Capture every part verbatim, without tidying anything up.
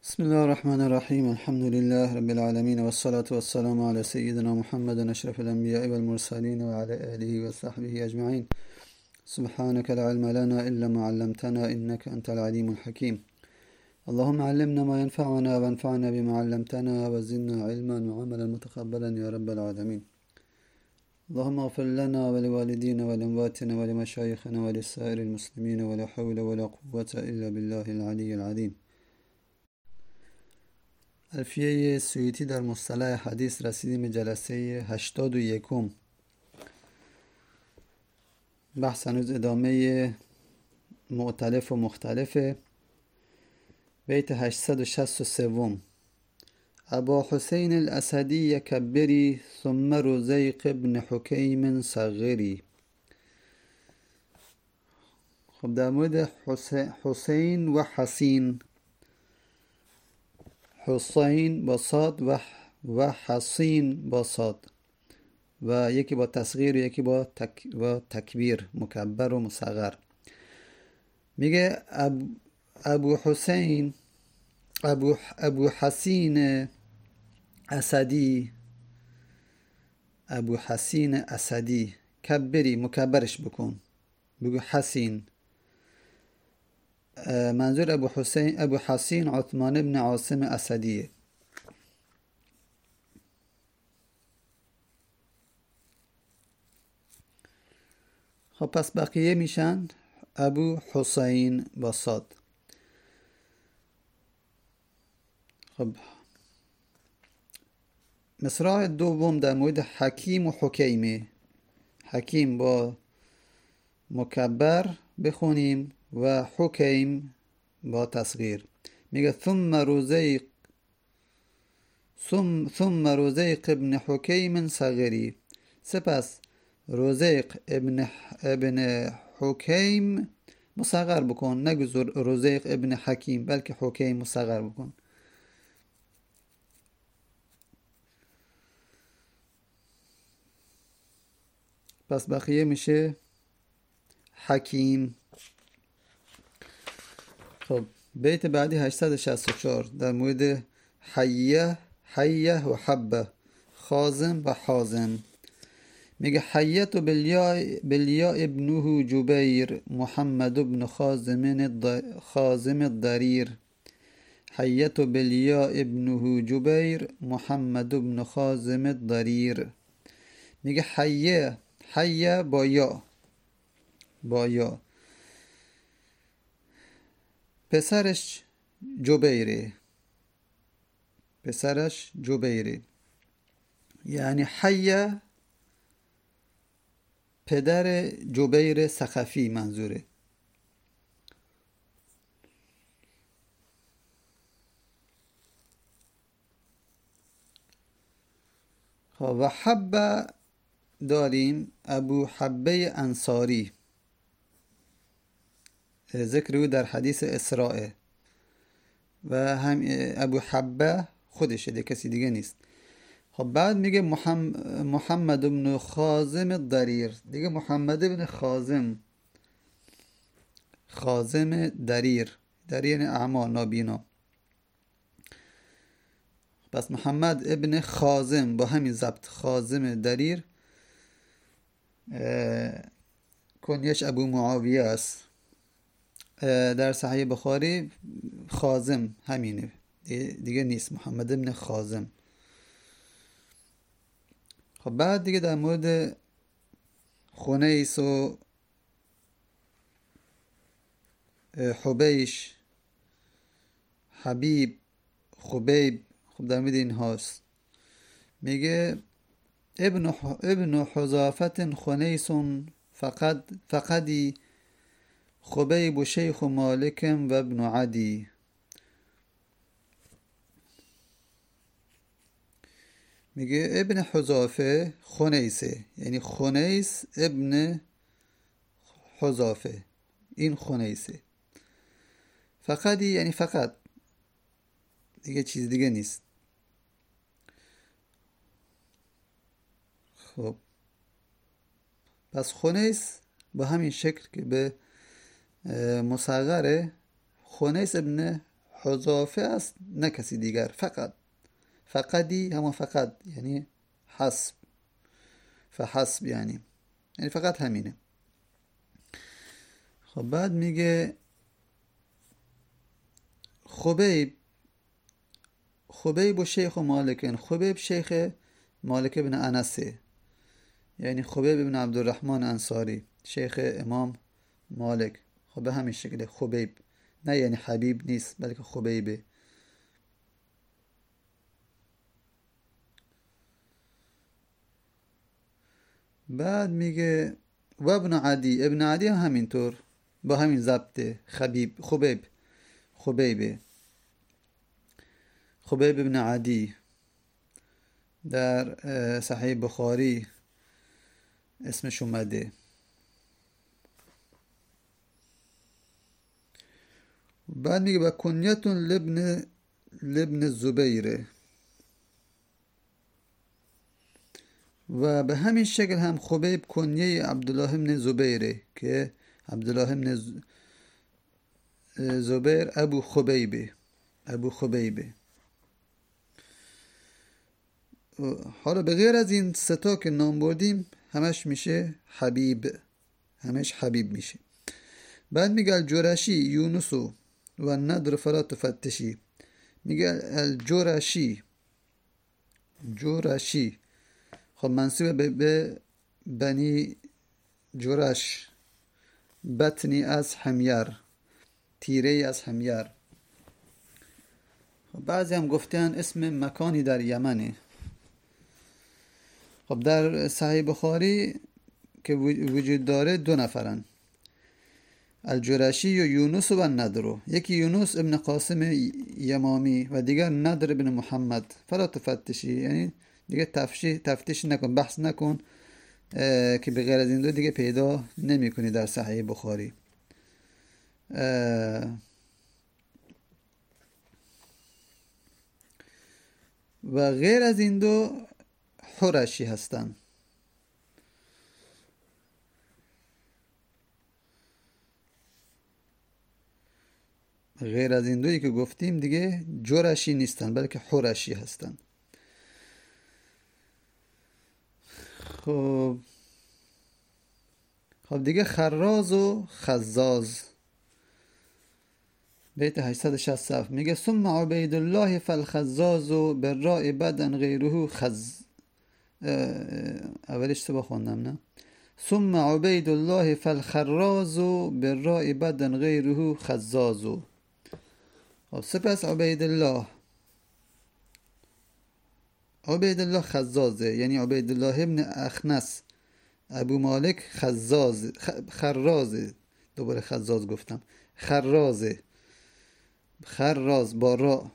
بسم الله الرحمن الرحيم الحمد لله رب العالمين والصلاة والسلام على سيدنا محمد أشرف الأنبياء والمرسلين وعلى آله وصحبه أجمعين. سبحانك لا علم لنا إلا ما علمتنا إنك أنت العليم الحكيم. اللهم علمنا ما ينفعنا وانفعنا بما علمتنا وزدنا علما وعملا متقبلا يا رب العالمين. اللهم اغفر لنا ولوالدينا ولأمواتنا ولمشايخنا ولسائر المسلمين ولا حول ولا قوة إلا بالله العلي العظيم. الفیه سیوطی در مصطلح حدیث رسیدیم جلسه هشتاد و یکم. بحث هنوز ادامه مؤتلف و مختلفه. بیت هشتصد و شصت و سه: ابا حسین الاسدی یکبری ثم رزیق ابن حکیم صغری. خب در مورد حسین و حسین، حسین با صاد و و حسین با صاد و یکی با تصغیر و یکی با تک و تکبیر، مکبر و مصغر. میگه اب ابو حسین ابو ابو حسین اسدی ابو حسین اسدی کبری، مکبرش بکن، بگو حسین. منظور ابو حسین ابو حسین عثمان ابن عاصم اسدیه. خب پس بقیه میشن ابو حسین با صاد. خب مصرع دوم در مورد حکیم و حکیمه. حکیم با مکبر بخونیم و حکیم با تصغیر. میگه ثم رزیق ثم ثم رزیق ابن حکیم صغری. سپس رزیق ابن ابن حکیم مصغر بکن، نگو رزیق ابن حکیم بلکه حکیم مصغر بکن. پس بقیه میشه حکیم. خب بیت بعدی هشتصد و شصت و چهار در مورد حیه حیه و حبه، خازم و حازم. میگه حیت و بلیاء ابنه جبیر محمد ابن خازم خازم الضریر. حیت و بلیاء ابنه جبیر محمد ابن خازم الضریر. میگه حیه حیه با یا با یا پسرش جبیره پسرش جبیره یعنی حیه پدر جبیر ثقفی منظوره. و حبه داریم ابو حبه انصاری، ذکر او در حدیث اسراء و هم ابو حبه خودشه، ده کسی دیگه نیست. خب بعد میگه محمد, محمد ابن خازم الضریر. دیگه محمد ابن خازم خازم ضریر، ضریر اعما، نابینا. پس محمد ابن خازم با همین ضبط، خازم ضریر. کنیش ابو معاویه است. در صحیح بخاری خازم همینه، دیگه نیست، محمد ابن خازم. خب بعد دیگه در مورد خنیس و حبیش، حبیب، خبیب، خب در مورد این هاست. میگه ابن ابن حذافة خنیس فقد فقدی خبیب و شیخ و مالکم و ابن عدی. میگه ابن حذافه خنیسه، یعنی خنیس ابن حذافه، این خنیسه. فقدی یعنی فقط، دیگه چیز دیگه نیست. خب پس خنیس با همین شکل که به مصغره، خنیس ابن حذافه است نه کسی دیگر. فقط فقدی همون فقط یعنی حسب، فحسب یعنی یعنی فقط همینه. خب بعد میگه خبیب خبیب و شیخ و مالکن. خبیب شیخ مالک بن انسه، یعنی خبیب بن عبدالرحمن انصاری شیخ امام مالک. خب به همین شکل خبیب، نه یعنی حبیب نیست بلکه خبیبه. بعد میگه و ابن عدی. ابن عدی هم همینطور با همین ضبطه. خبیب خبیب خبیبه خبیب ابن عدی در صحیح بخاری اسمش اومده. بعد میگه با کنیتون لبن لبن زبیره. و به همین شکل هم خبیب کنیه عبدالله ابن زبیره که عبدالله ابن زبیر ابو خبیبه ابو خبیبه. حالا به غیر از این ستا که نام بردیم همش میشه حبیب، همش حبیب میشه. بعد میگه الجرشی یونسو و ندر فلا تفتشی. میگه الجرشی جرشی خب منصوب به بنی جرش، بطنی از حمیر، تیره از حمیر. خب بعضی هم گفتن اسم مکانی در یمنه. خب در صحیح بخاری که وجود داره دو نفرن، الجرشی و یونس و ندرو. یکی یونس ابن قاسم یمامی و دیگر ندر ابن محمد. فلا تفتشی یعنی دیگه تفتیش تفتیش نکن، بحث نکن که به غیر از این دو دیگه پیدا نمی کنی در صحیح بخاری. و غیر از این دو حرشی هستن. غیر از این دویی که گفتیم دیگه جرشی نیستن بلکه حرشی هستن. خب خب دیگه خراز و خزاز. بیت هشتصد و شصت میگه ثم عبید الله فالخزاز بالراء بدن غیره خز. اولش سبا خوندم نه. ثم عبید الله فالخراز بالراء بدن غیره خزاز. خب سپس عبید الله عبید الله خزازه، یعنی عبید الله ابن اخنس ابو مالک خزاز خرازه. دوباره خزاز گفتم، خرازه، خراز با را،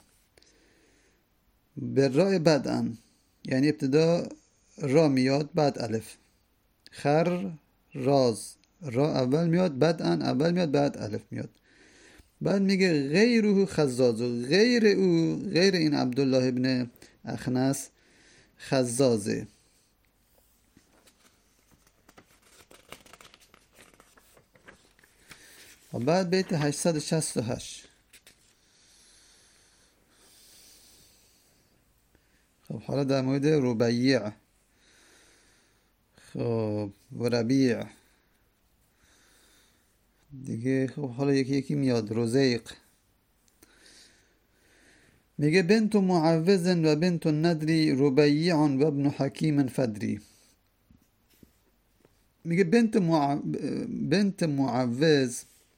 به رای بدن یعنی ابتدا را میاد بعد الف. خر راز را اول میاد بدن اول میاد بعد الف میاد. بعد میگه غیره خزاز، غیر او غیر این عبدالله ابن اخنس خزازه. و بعد بیت هشتصد و شصت و هشت. خب حالا در مورد ربیع خب و ربیع دیگه. خب حالا یکی یکی میاد. رزیق میگه بنت معوذ و بنت ندری ربیع و ابن حکیم فدری. میگه بنت مع... بنت معوذ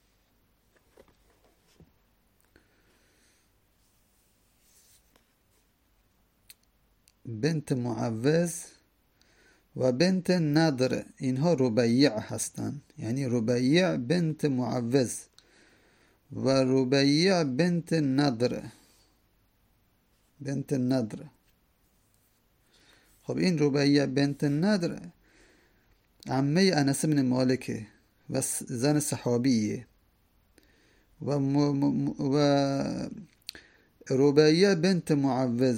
بنت معوذ و بنت ندر اینها ربیع هستن، یعنی ربیع بنت معوذ و ربیع بنت ندر بنت ندر. خب این ربیع بنت ندر عمه انس بن مالکه و زن صحابیه. و, م... و ربیع بنت معوذ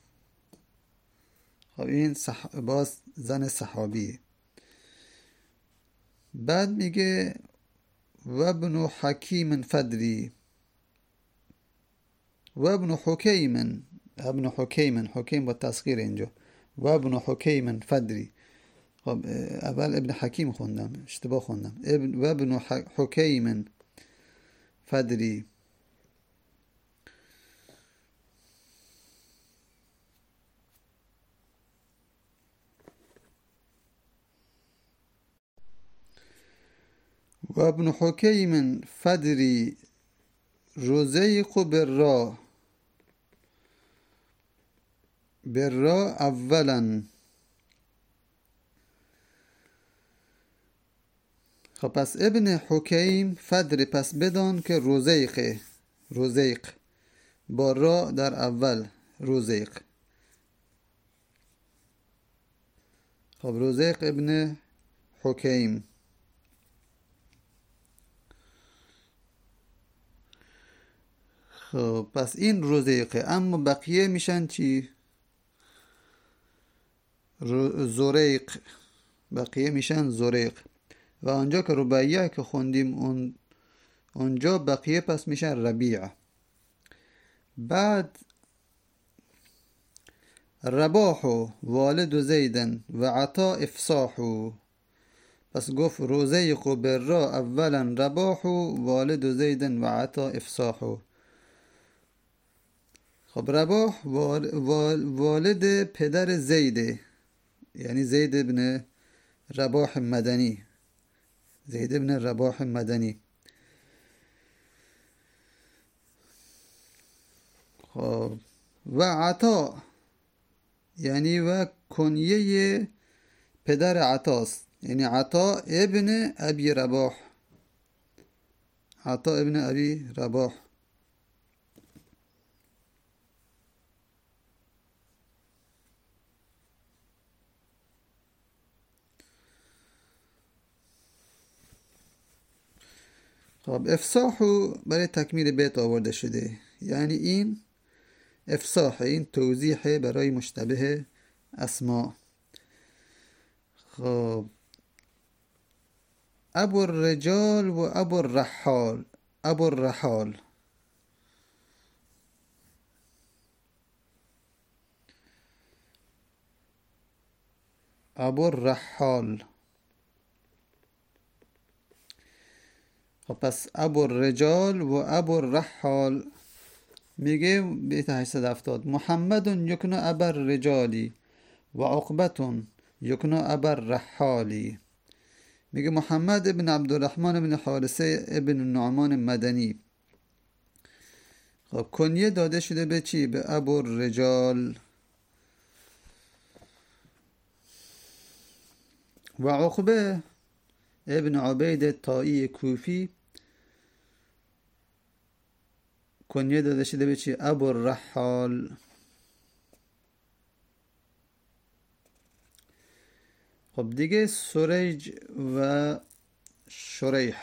خب این صح... باز زن صحابیه. بعد میگه و ابن حکیم فدری و ابن حکیم، ابن حکیم، حکیم با تسخیر اینجا، و ابن حکیم فدری. خب اول ابن حکیم خوندم، اشتباه خوندم. ابن و ابن حکیم فدری. و ابن حکیم فدری رزیق برا، برا اولا. خب پس ابن حکیم فدری، پس بدان که رزیقه، رزیق با را در اول، رزیق. خب رزیق ابن حکیم. خب پس این رزیقه، اما بقیه میشن چی؟ زریق، بقیه میشن زریق. و آنجا که ربیع که خوندیم اون اونجا بقیه پس میشن ربیع. بعد رباح والد زیدن و عطا افصاح، پس گفت رزیق برا اولا رباح والد زیدن و عطا افصاح. خب رباح والد پدر زیده، یعنی زید ابن رباح مدنی، زید ابن رباح مدنی. خب و عطا یعنی و کنیه پدر عطاست، یعنی عطا ابن ابی رباح، عطا ابن ابی رباح. خب افصاحو برای تکمیل بیت آورده شده، یعنی این افصاح، این توضیح برای مشتبه اسما. خب ابو الرجال و ابو الرحال، ابو الرحال. ابو الرحال. خب پس ابو الرجال و ابو الرحال میگه بیت هشتصد و هفتاد محمد یکنو ابر رجالی و عقبتون یکنو ابر رحالی. میگه محمد ابن عبدالرحمن ابن حارثه ابن نعمان مدنی. خب کنیه داده شده به چی؟ به ابو الرجال. و عقبه ابن عبید طائی کوفی کنیه داده شده به چی؟ ابو الرحال. خب دیگه سریج و شریح.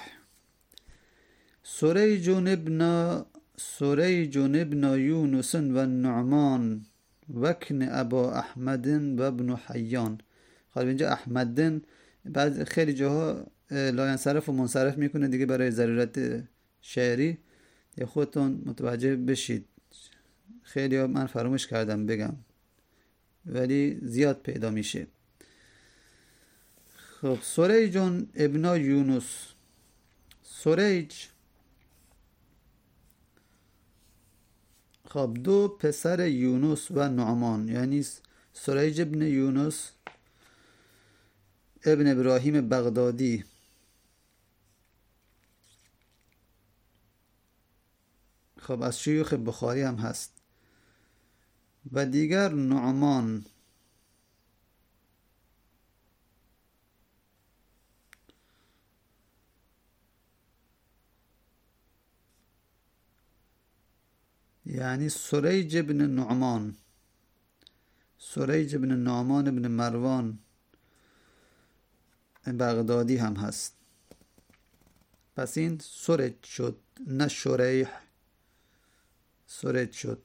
سریج ابن سریج ابن یونس و النعمان وکن ابا احمد و ابن حیان. خب اینجا احمدن بعد خیلی جاها لاینصرف و منصرف میکنه دیگه برای ضرورت شعری، یا خودتون متوجه بشید. خیلی ها من فراموش کردم بگم ولی زیاد پیدا میشه. خب سریج ابن یونس، سریج خب دو پسر یونس و نعمان، یعنی سریج ابن یونس ابن ابراهیم بغدادی. خب از شیوخ بخاری هم هست. و دیگر نعمان. یعنی سریج ابن نعمان، سریج ابن نعمان ابن مروان بغدادی هم هست. پس این سرج شد نه شریح، سرج شد.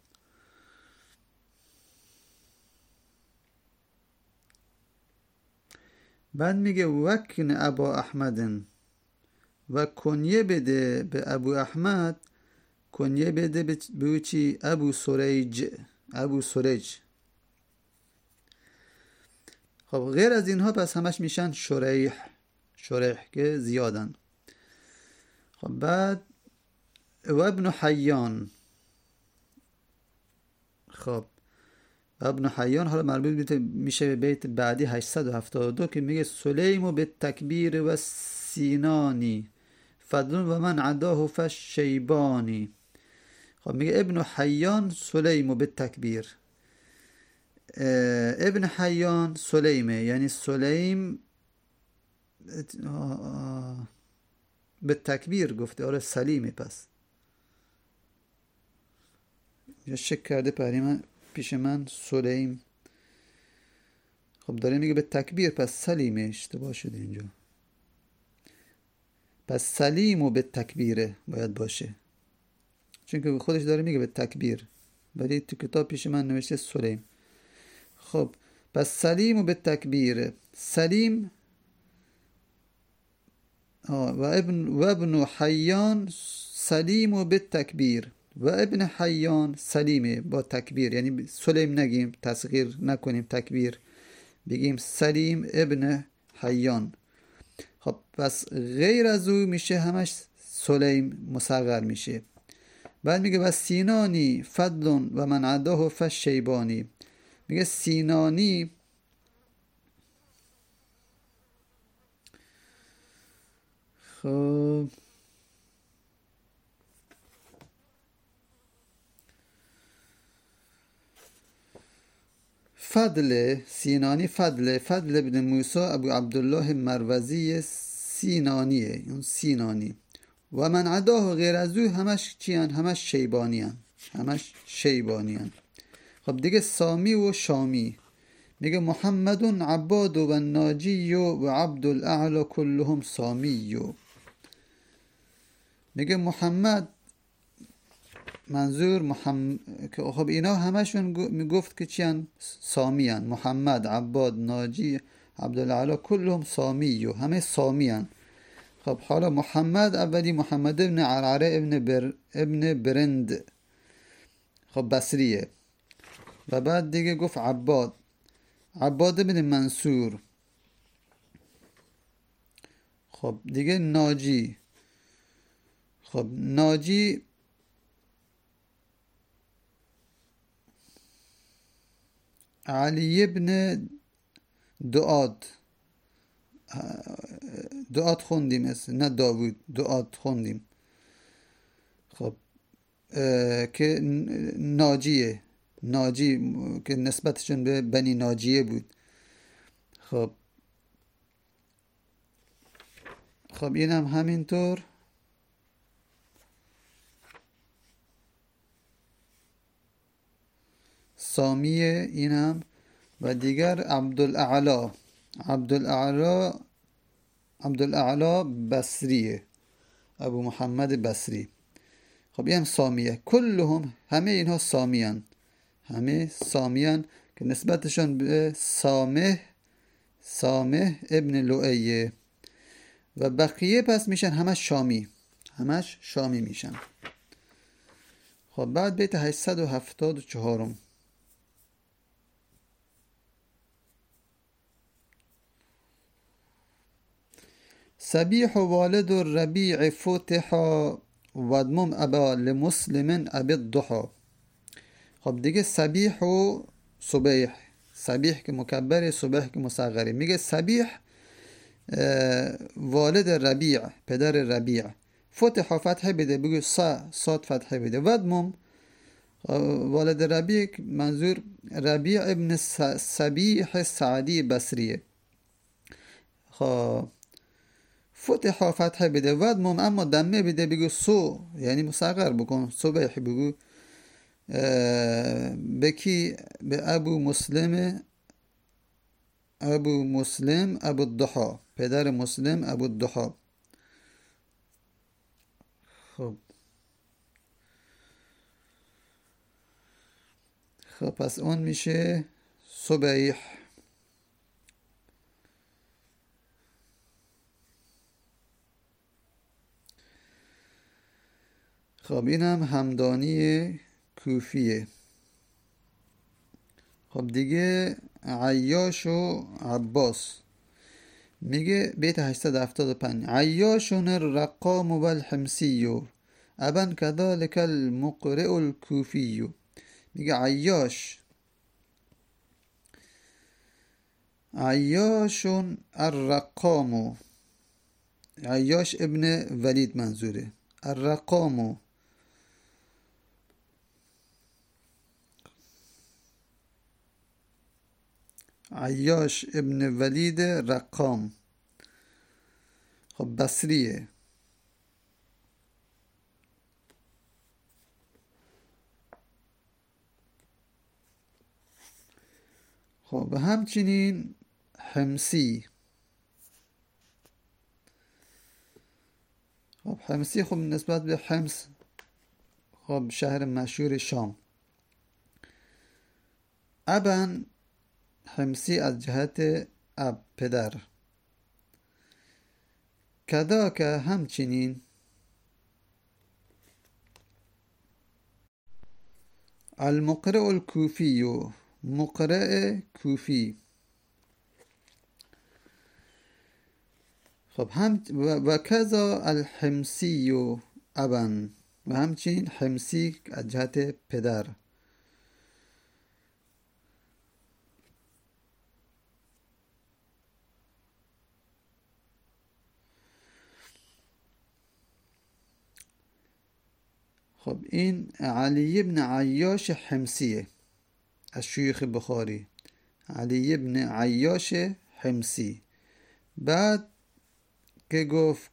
بعد میگه وکن ابا احمدن و کنیه بده به ابو احمد کنیه بده به چی؟ ابو سریج. ابو سریج. خب غیر از اینها پس همش میشن شریح. شریح که زیادن. خب بعد و ابن حیان. خب ابن حیان حالا مربوط میشه به بیت بعدی هشتصد و هفتاد و دو که میگه سلیم به تکبیر و سینانی فضل و من عداه فش شیبانی. خب میگه ابن حیان سلیم به تکبیر. ابن حیان سلیمه، یعنی سلیم به تکبیر گفته. آره سلیمه. پس یا شک کرده پری من پیش من سلیم. خب داره میگه به تکبیر، پس سلیمه. اشتباه شده اینجا. پس سلیم و به تکبیره باید باشه، چون که خودش داره میگه به تکبیر، ولی تو کتاب پیش من نوشته سلیم. خب پس سلیم و به تکبیره. سلیم و ابن و ابن حیان سلیم و به تکبیر و ابن حیان سلیمه با تکبیر، یعنی سلیم نگیم، تصغیر نکنیم تکبیر، بگیم سلیم ابن حیان. خب پس غیر از او میشه همش سلیم مصغر میشه. بعد میگه و سینانی فضل و من عداه فش شیبانی. میگه سینانی خب فضل سینانی فضل فضل ابن موسی ابو عبدالله مروزی سینانیه، اون سینانی. و من عداه غیر از او همش چیان؟ همش شیبانیان. همش شیبانیان. خب دیگه سامی و شامی. میگه محمد عباد و ناجی و عبد الاعلا كلهم سامی. میگه محمد، منظور محمد، خب اینا همشون میگفت که چیان؟ سامیان. محمد، عباد، ناجی، عبدالاعلا كلهم سامی، همه سامیان. خب حالا محمد اولی محمد ابن عرعره ابن بر ابن برند، خب بصریه. و بعد دیگه گفت عباد، عباد ابن منصور. خب دیگه ناجی، خب ناجی علی ابن دعاد. دعاد خوندیم اسم، نه داوود، دعاد خوندیم. خب که ناجیه، ناجی که نسبتشون به بنی ناجیه بود. خب خب این هم همینطور. سامیه این هم. و دیگر عبدالاعلا، عبدالاعلا عبدالاعلا بصریه، ابو محمد بصری. خب این هم سامیه. کلهم، همه اینها سامیان، همه سامیان که نسبتشون به سامه، سامه ابن لؤیه. و بقیه پس میشن همش شامی، همش شامی میشن. خب بعد بیت هشتصد و هفتاد و چهار. سبیح والد الربیع فتحا وادمم ابا لمسلم ابی الضحى. خب دیگه سبیح و صبیح، سبیح که مکبره، صبیح که مصغره. میگه سبیح والد ربیع، پدر ربیع. فتح فتح بده، بگو سا صاد فتح بده. ودمم والد ربیع، منظور ربیع ابن سبیح سعدی بصریه. خب فتح فتح بده. ودمم اما دمه بده، بگو سو، یعنی مصغر بکن، صبیح بگو. بکی به ابو مسلم، ابو مسلم ابو الضحى، پدر مسلم ابو الضحى. خب خب پس اون میشه صبیح. خب اینم همدانی کوفیه. خب دیگه عیاش و عباس میگه بیت هشتصد و هفتاد و پنج عیاشون الرقام و الحمسی ابن كذلك المقرئ الكوفی. میگه عیاش عیاشون الرقام، عیاش ابن ولید منظوره، الرقام عیاش ابن ولید رقام. خب بصریه. خب همچنین حمسی. خب حمسی خب نسبت به حمص، خب شهر مشهور شام. ابن حمسی از جهت اب پدر. کدا که همچنین المقرئ الکوفی، مقرئ کوفی. خب هم و کذا الحمسی ابن، و همچنین حمسی از جهت پدر. خب این علی ابن عیاش حمسیه از شیوخ بخاری، علی ابن عیاش حمسی. بعد که گفت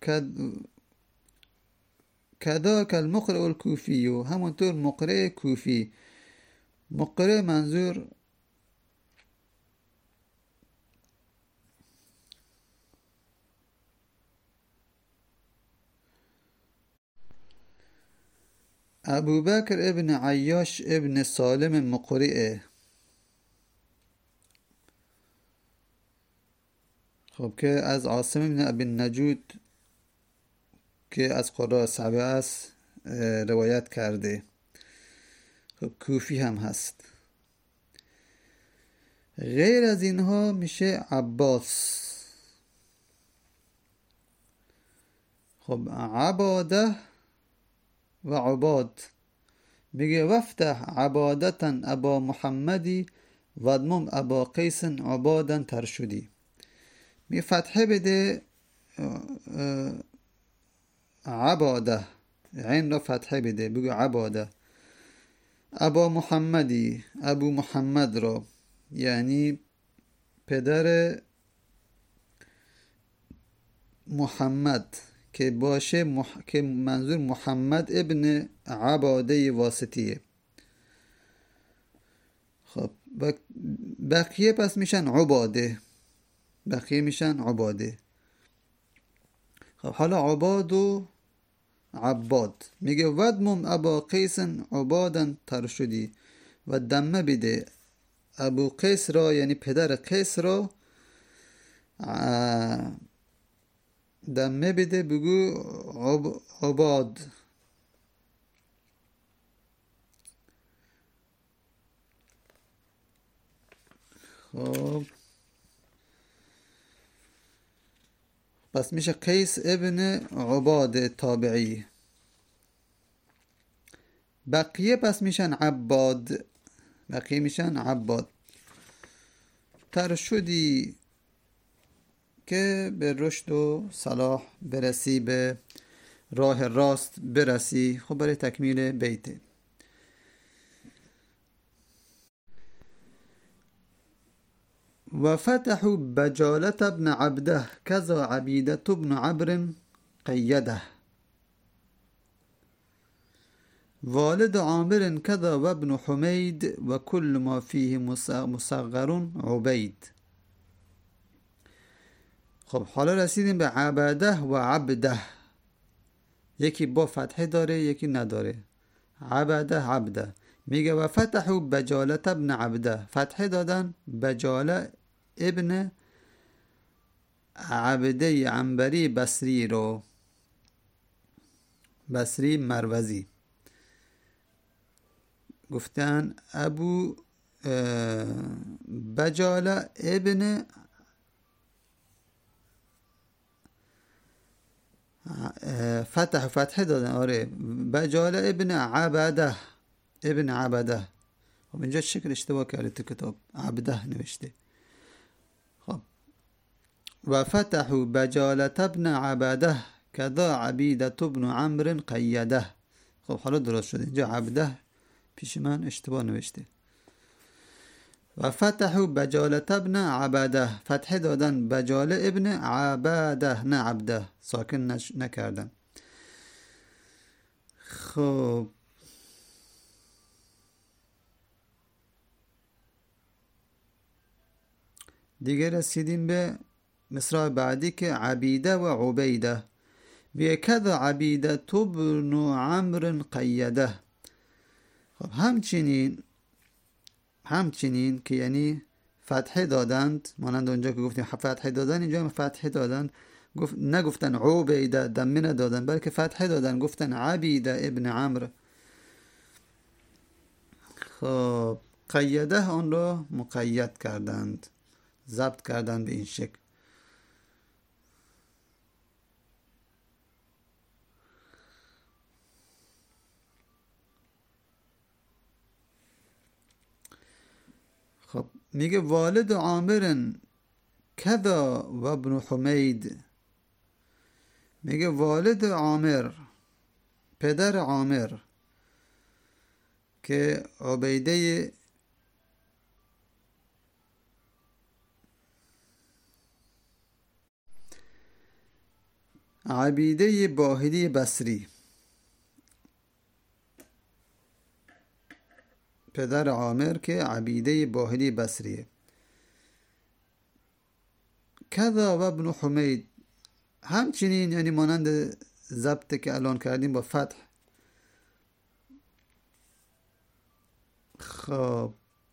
کذاک المقرئ الکوفی، همونطور مقرئ کوفی. مقرئ منظور ابوبکر ابن عیاش ابن سالم مقرئ. خب که از عاصم ابن ابی النجود که از قراء سبعه است روایت کرده. خب کوفی هم هست. غیر از اینها میشه عباس. خب عباده و عباد. میگه وفتح عبادتا ابا محمدی و ادمم ابا قیس عبادا ترشدی. میگه فتحه بده عباده، عین را فتحه بده، بگو عباده. ابا محمدی، ابو محمد را، یعنی پدر محمد که باشه مح... که منظور محمد ابن عباده واسطیه. خب بقیه پس میشن عباده، بقیه میشن عباده. خب حالا عباد و عباد. میگه ودمم ابا قیس عبادا ترشدی، و دمه بده ابو قیس را، یعنی پدر قیس را دمه بده، بگو عب... عباد. خب پس میشه قیس ابن عباد تابعی. بقیه پس میشن عباد، بقیه میشن عباد. ترشدی که به رشد و صلاح برسی، به راه راست برسی. خب برای تکمیل بیت و فتحوا بجالة ابن عبده كذا عبيدة ابن عبر قيده والد عامر كذا وابن حميد وكل ما فيه مصغر عبید. خب حالا رسیدیم به عبده و عبده. یکی با فتحه داره یکی نداره. عبده عبده. میگه و فتحوا بجالة ابن عبده، فتحه دادن بجاله ابن عبده عنبری بصری رو، بصری مروزی. گفتن ابو بجاله ابن فتح فتح دادن. آره بجاله ابن عبده ابن عبده. خب اینجا شکل اشتباه کرده تو کتاب، عبده نوشته. خب و فتحوا بجالة ابن عبده کذا عبیدة ابن عمرو قیده. خب حالا درست شده، اینجا عبده پیش من اشتباه نوشته. و فتحوا بجالة ابن عبده، فتح دادن بجاله ابن عبده نه عبده، ساکن نش... نکردن. خب دیگه رسیدیم به مصرع بعدی که عبیده و عبیده. و کذا عبیده ابن عمرو قیده. خب همچنین همچنین که یعنی فتح دادند، مانند اونجا که گفتیم فتح دادن، اینجا هم فتح دادن. گفت نگفتن عبیده دمه ندادن، بلکه فتح دادن، گفتن عبیده ابن عمرو. خب قیده آن را مقید کردند، ضبط کردند به این شکل. خب میگه والد عامر کذا و ابن حمید. میگه والد عامر، پدر عامر که عبیده عبیده باهلی بصری، پدر عامر که عبیده باهلی بصریه. کذا و ابن حمید، همچنین یعنی مانند ضبط که الان کردیم با فتح. خب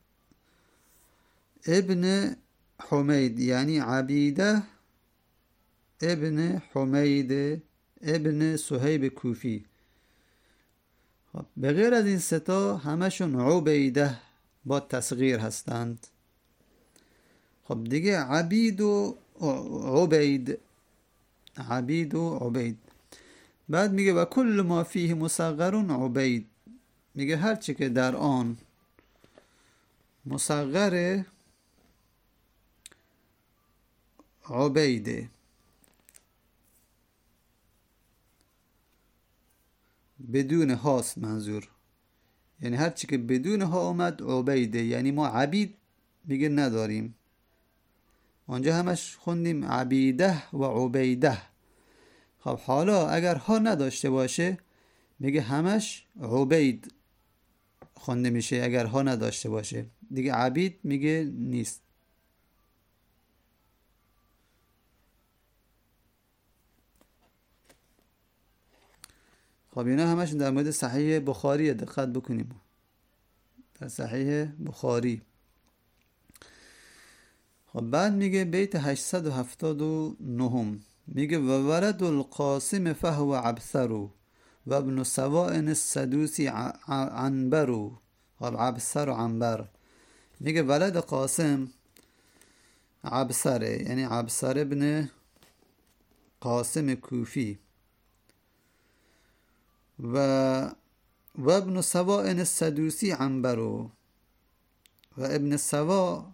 ابن حمید یعنی عبیده ابن حمید ابن صهیب کوفی. خب به غیر از این ستا همشون عبیده با تصغیر هستند. خب دیگه عبید و عبید، عبید و عبید. بعد میگه و کل ما فیه مصغر عبید. میگه هرچی که در آن مصغر عبیده، بدون هاست منظور، یعنی هرچی که بدون ها اومد عبیده، یعنی ما عبید میگه نداریم. آنجا همش خوندیم عبیده و عبیده. خب حالا اگر ها نداشته باشه میگه همش عبید خونده میشه، اگر ها نداشته باشه دیگه عبید میگه نیست. خب اینا همش در مورد صحیح بخاری، دقت بکنیم در صحیح بخاری. خب بعد میگه بیت هشتصد و هفتاد و نه میگه و ولد القاسم فهو عبثر و ابن سواء السدوسی عنبر. خب عبثر و عنبر. میگه ولد قاسم عبثره، یعنی عبثر ابن قاسم کوفی. و و ابن سواء السدوسی عنبر، و ابن سواء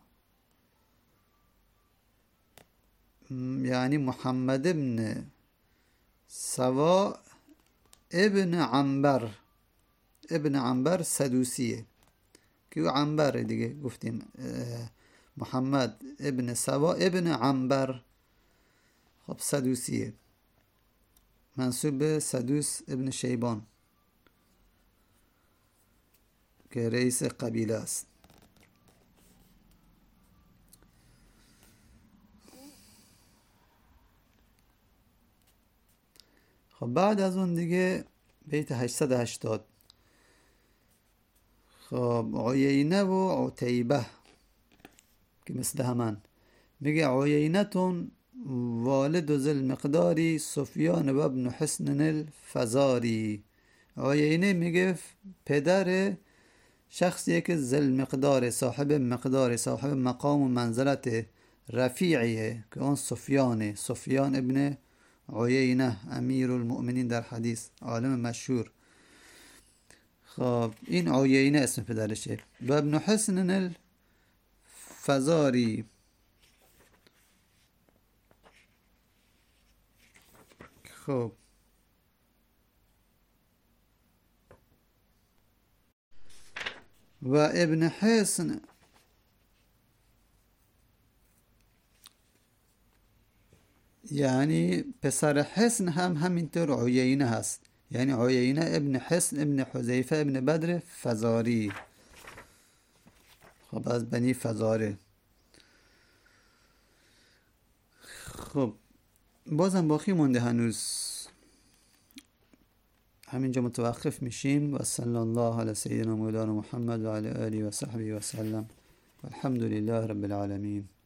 یعنی محمد ابن سواء ابن عنبر، ابن عنبر سدوسیه که عنبر دیگه گفتیم. محمد ابن سواء ابن عنبر خب سدوسیه، منسوب به سدوس ابن شیبان که رئیس قبیله است. خب بعد از اون دیگه بیت هشتصد و هشتاد. خب عیینه و عتیبه که مثل همان. میگه عیینتون والد ذل مقداری سفیان و ابن حسن الفزاری. عیینه میگه پدر شخصی که ذل مقدار، صاحب مقدار، صاحب مقام و منزلت رفیعیه که اون سفیانه، سفیان ابن عیینه امیر المؤمنین در حدیث، عالم مشهور. خب این عیینه اسم پدرشه. و ابن حسن الفزاری. خب و ابن حسن یعنی پسر حسن هم همینطور عیینه هست، یعنی عیینه ابن حسن ابن حذیفه ابن بدر فزاری. خب از بنی فزاره. خب بازم باقی مونده هنوز، همینجا متوقف میشیم. و صلی الله علی سیدنا مولانا محمد و علی آله و صحبه و سلم. الحمد لله رب العالمین.